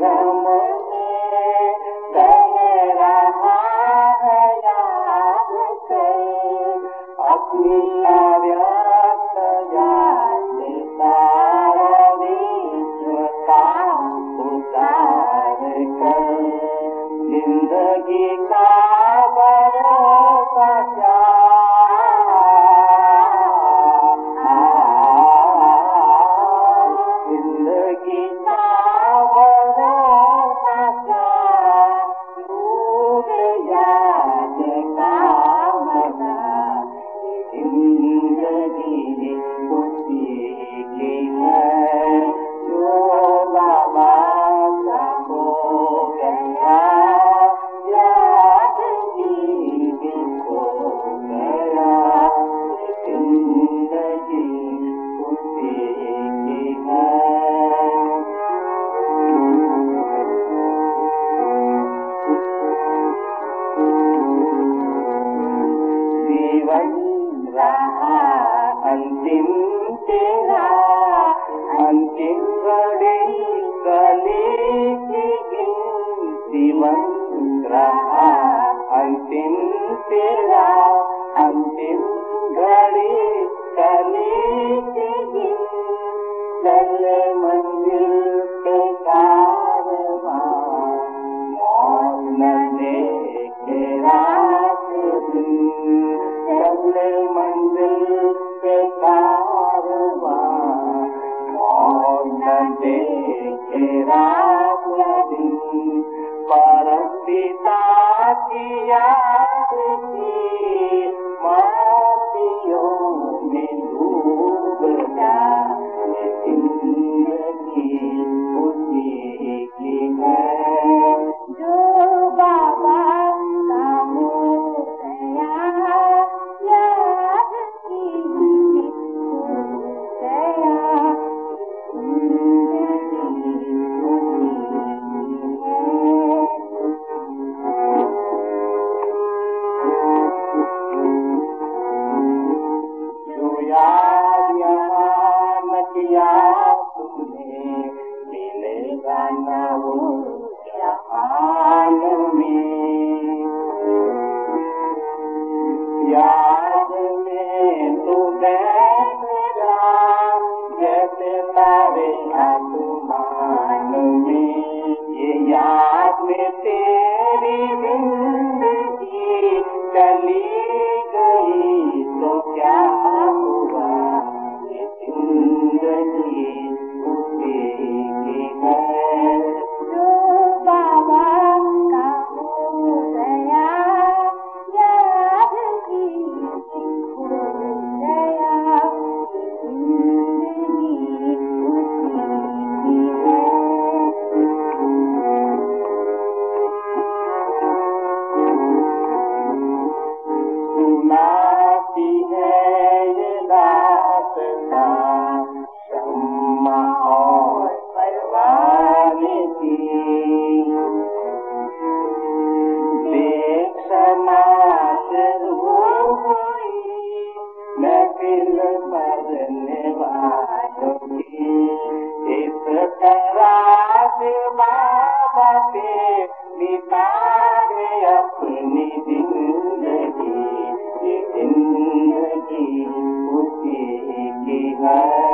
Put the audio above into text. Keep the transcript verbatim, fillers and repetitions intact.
अंतिम तेरा अंतिम घड़ी कली की गिनती बन रहा अंतिम तेरा अंतिम घड़ी कली की गिनती चले मंजिल पे कारवां मौत न देखे रात दिन चले मंजिल पे कारवां मौत न देखे रात दिन परम पिता की याद की माटियों में डूब जा जिंदगी उसी की है जो बाबा का हो गया याद की हो गया जिंदगी उसी की है जो याद यहाँ न किया तुमने मिलेगा न वो जहान में याद में तू बैठ जा जैसे तारे आसमान में ये याद में तेरी जिंदगी चली गई तो क्या हुआ ये जिंदगी उसी की है जो बाबा का हो गया याद की हो गया जिंदगी उसी की है सुनाती है ये दास्तां शम्मा और परवाने की देख समाज रूह हुई महफिल मरने वालों की इस तरह से बाबा पे बिता दे अपनी जिंदगी ये जिंदगी उसी की है।